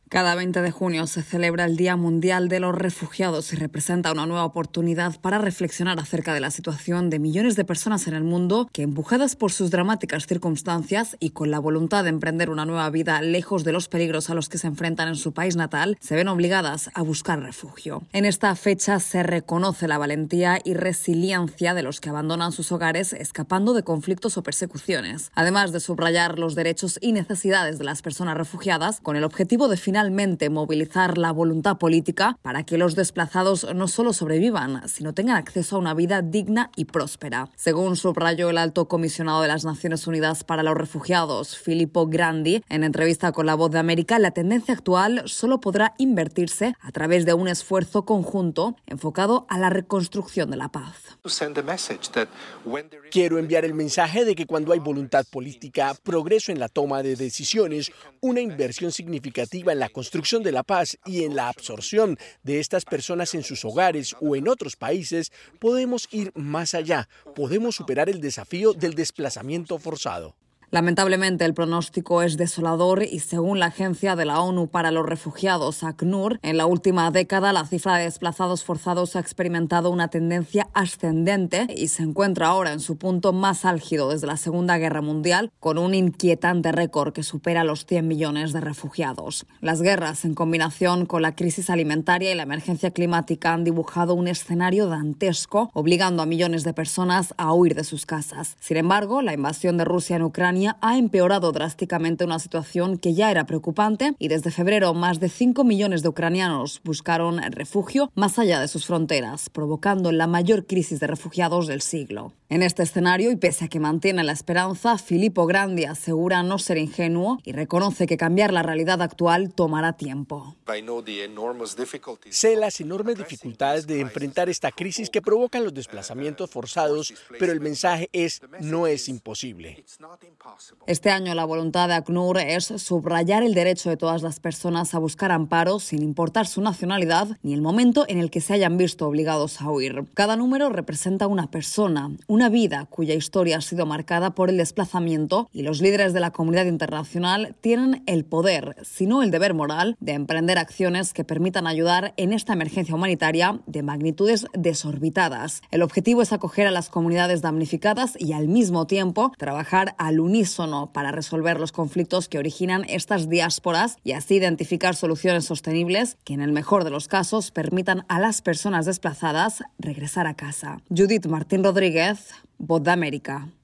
Cada 20 de junio se celebra el Día Mundial de los Refugiados y representa una nueva oportunidad para reflexionar acerca de la situación de millones de personas en el mundo que, empujadas por sus dramáticas circunstancias y con la voluntad de emprender una nueva vida lejos de los peligros a los que se enfrentan en su país natal, se ven obligadas a buscar refugio. En esta fecha se reconoce la valentía y resiliencia de los que abandonan sus hogares escapando de conflictos o persecuciones, además de subrayar los derechos y necesidades de las personas refugiadas con el objetivo de finalmente movilizar la voluntad política para que los desplazados no solo sobrevivan, sino tengan acceso a una vida digna y próspera. Según subrayó el alto comisionado de las Naciones Unidas para los Refugiados, Filippo Grandi, en entrevista con La Voz de América, la tendencia actual solo podrá invertirse a través de un esfuerzo conjunto enfocado a la reconstrucción de la paz. Quiero enviar el mensaje de que cuando hay voluntad política, progreso en la toma de decisiones, una inversión significativa en la construcción de la paz y en la absorción de estas personas en sus hogares o en otros países, podemos ir más allá, podemos superar el desafío del desplazamiento forzado. Lamentablemente, el pronóstico es desolador y, según la Agencia de la ONU para los Refugiados, ACNUR, en la última década la cifra de desplazados forzados ha experimentado una tendencia ascendente y se encuentra ahora en su punto más álgido desde la Segunda Guerra Mundial, con un inquietante récord que supera los 100 millones de refugiados. Las guerras, en combinación con la crisis alimentaria y la emergencia climática, han dibujado un escenario dantesco, obligando a millones de personas a huir de sus casas. Sin embargo, la invasión de Rusia en Ucrania ha empeorado drásticamente una situación que ya era preocupante y desde febrero más de 5 millones de ucranianos buscaron refugio más allá de sus fronteras, provocando la mayor crisis de refugiados del siglo. En este escenario, y pese a que mantiene la esperanza, Filippo Grandi asegura no ser ingenuo y reconoce que cambiar la realidad actual tomará tiempo. Sé las enormes dificultades de enfrentar esta crisis que provocan los desplazamientos forzados, pero el mensaje es: no es imposible. Este año la voluntad de ACNUR es subrayar el derecho de todas las personas a buscar amparo sin importar su nacionalidad ni el momento en el que se hayan visto obligados a huir. Cada número representa una persona, una vida cuya historia ha sido marcada por el desplazamiento, y los líderes de la comunidad internacional tienen el poder, si no el deber moral, de emprender acciones que permitan ayudar en esta emergencia humanitaria de magnitudes desorbitadas. El objetivo es acoger a las comunidades damnificadas y al mismo tiempo trabajar al unísono para resolver los conflictos que originan estas diásporas y así identificar soluciones sostenibles que en el mejor de los casos permitan a las personas desplazadas regresar a casa. Judith Martín Rodríguez, Voz de América.